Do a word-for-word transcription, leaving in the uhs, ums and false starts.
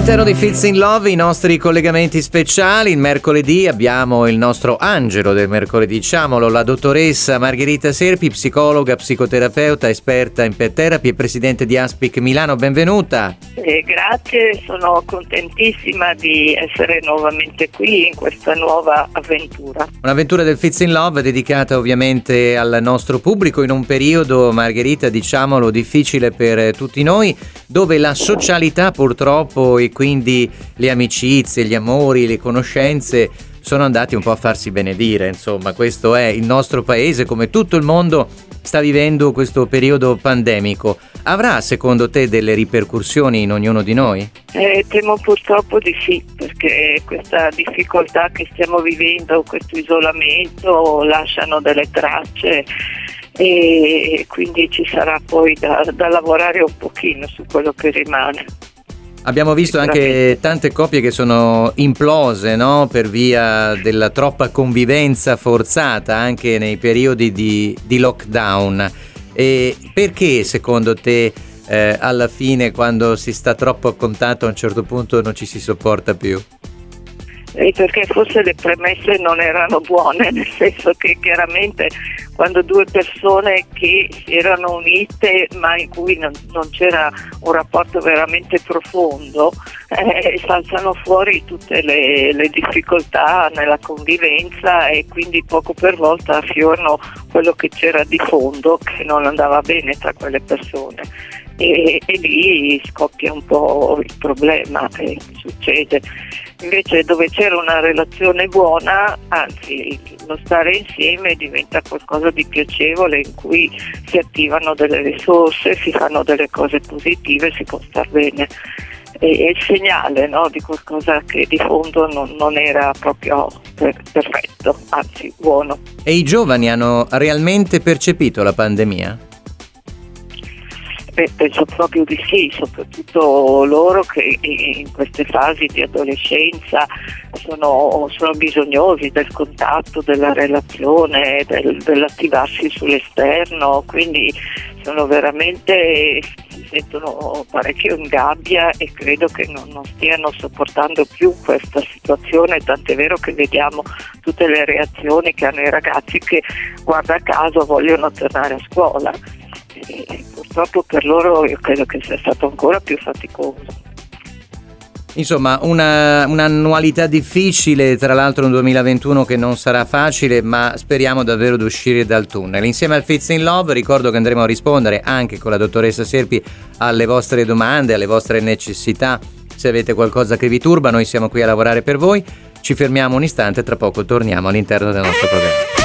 All'interno di Fits in Love i nostri collegamenti speciali. Il mercoledì abbiamo il nostro angelo del mercoledì, diciamolo, la dottoressa Margherita Serpi, psicologa, psicoterapeuta, esperta in pet therapy e presidente di Aspic Milano. Benvenuta. Eh, grazie, sono contentissima di essere nuovamente qui in questa nuova avventura. Un'avventura del Fits in Love dedicata ovviamente al nostro pubblico in un periodo, Margherita, diciamolo, difficile per tutti noi, dove la socialità purtroppo e quindi le amicizie, gli amori, le conoscenze sono andati un po' a farsi benedire. Insomma, questo è il nostro paese, come tutto il mondo sta vivendo questo periodo pandemico. Avrà secondo te delle ripercussioni in ognuno di noi? Eh, temo purtroppo di sì, perché questa difficoltà che stiamo vivendo, questo isolamento, lasciano delle tracce e quindi ci sarà poi da, da lavorare un pochino su quello che rimane. Abbiamo visto anche tante coppie che sono implose, no? Per via della troppa convivenza forzata anche nei periodi di, di lockdown. E perché secondo te eh, alla fine, quando si sta troppo a contatto, a un certo punto non ci si sopporta più? E perché forse le premesse non erano buone, nel senso che chiaramente quando due persone che si erano unite ma in cui non, non c'era un rapporto veramente profondo, eh, saltano fuori tutte le, le difficoltà nella convivenza e quindi poco per volta affiorano quello che c'era di fondo che non andava bene tra quelle persone. E, e lì scoppia un po' il problema e succede. Invece dove c'era una relazione buona, anzi lo stare insieme diventa qualcosa di piacevole in cui si attivano delle risorse, si fanno delle cose positive, si può star bene. È il segnale, no, di qualcosa che di fondo non, non era proprio per, perfetto, anzi buono. E i giovani hanno realmente percepito la pandemia? Beh, penso proprio di sì, soprattutto loro che in queste fasi di adolescenza sono, sono bisognosi del contatto, della relazione, del, dell'attivarsi sull'esterno, quindi sono veramente, si sentono parecchio in gabbia e credo che non, non stiano sopportando più questa situazione, tant'è vero che vediamo tutte le reazioni che hanno i ragazzi che guarda caso vogliono tornare a scuola. E purtroppo per loro io credo che sia stato ancora più faticoso. Insomma, una, un'annualità difficile, tra l'altro un duemilaventuno che non sarà facile, ma speriamo davvero di uscire dal tunnel. Insieme al Fits in Love ricordo che andremo a rispondere anche con la dottoressa Serpi alle vostre domande, alle vostre necessità. Se avete qualcosa che vi turba, noi siamo qui a lavorare per voi. Ci fermiamo un istante, tra poco torniamo all'interno del nostro programma.